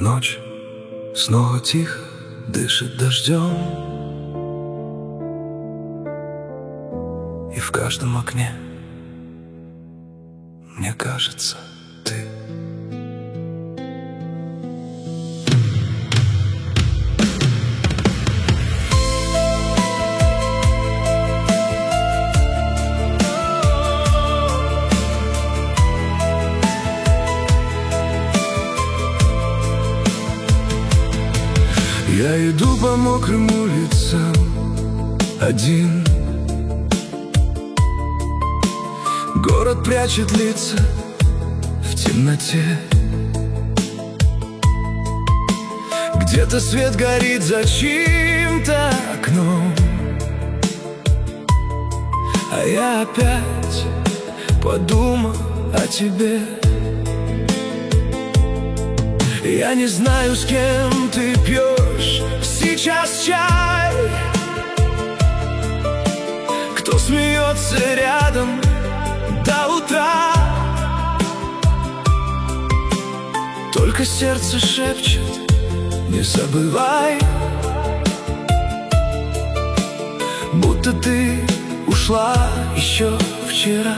Ночь снова тихо дышит дождем, и в каждом окне, мне кажется, ты. Я иду по мокрым улицам один. Город прячет лица в темноте. Где-то свет горит за чьим-то окном, а я опять подумал о тебе. Я не знаю, с кем ты пьешь сейчас чай, кто смеется рядом до утра. Только сердце шепчет: не забывай, будто ты ушла еще вчера.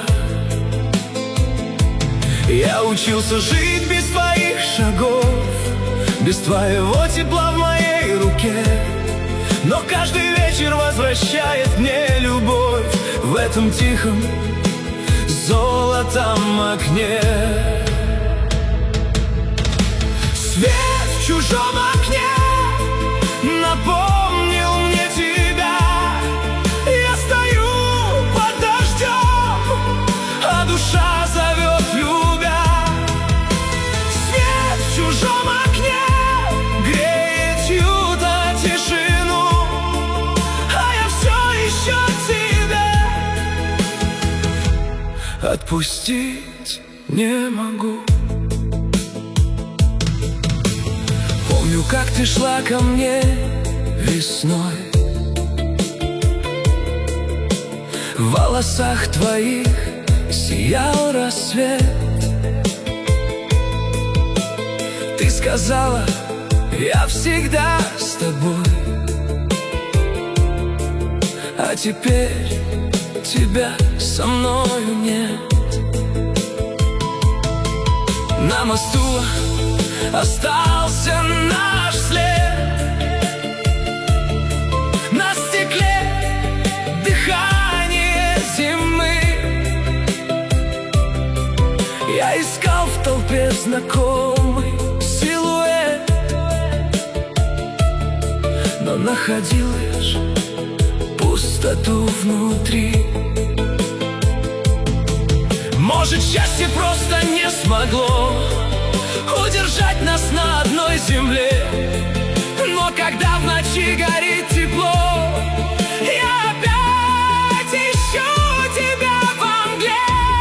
Я учился жить без твоих шагов, без твоего тепла в моей руке, но каждый вечер возвращает мне любовь в этом тихом золотом окне. Свет в чужом окне напомнил мне тебя. Я стою под дождем, а душа зовет любя. Свет в чужом окне греет чью-то тишину, а я все еще тебя отпустить не могу. Помню, как ты шла ко мне весной, в волосах твоих сиял рассвет. Ты сказала: я всегда с тобой, а теперь тебя со мною нет. На мосту остался наш след, на стекле дыхание зимы. Я искал в толпе знакомый силуэт, но находил лишь пустоту внутри. Может, счастье просто не смогло удержать нас на одной земле, но когда в ночи горит тепло, я опять ищу тебя во мгле.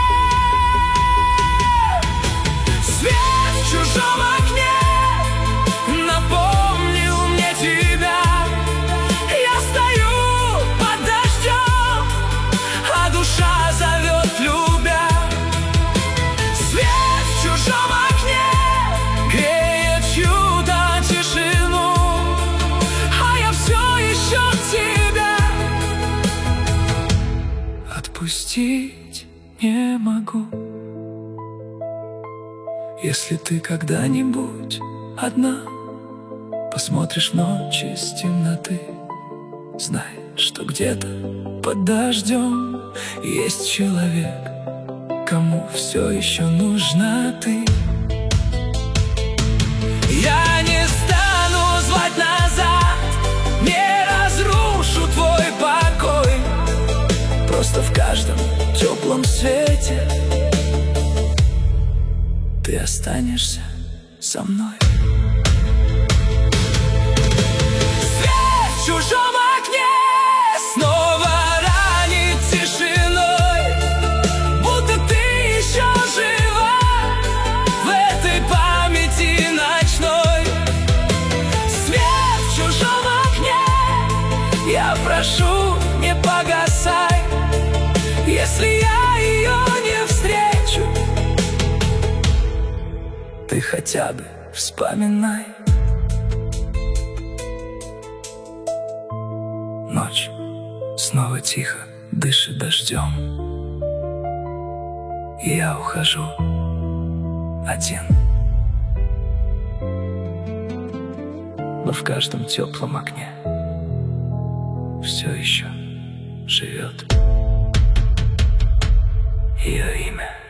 Свет в чужом окне напомнил мне тебя. Я стою под дождем, а душа зовет любя. Свет в чужом окне греет чью-то тишину, а я все еще тебя отпустить не могу. Если ты когда-нибудь одна посмотришь в ночь из темноты, знай, что где-то под дождем есть человек, кому все еще нужна ты. Я не стану звать назад, не разрушу твой покой. Просто в каждом теплом свете ты останешься со мной. Свет в чужом окне снова ранит тишиной, будто ты еще жива в этой памяти ночной. Свет в чужом окне, я прошу, не погасай. Если я ее не встречу, ты хотя бы вспоминай. Ночь снова тихо дышит дождем, и я ухожу один. Но в каждом теплом окне все еще живет ее имя.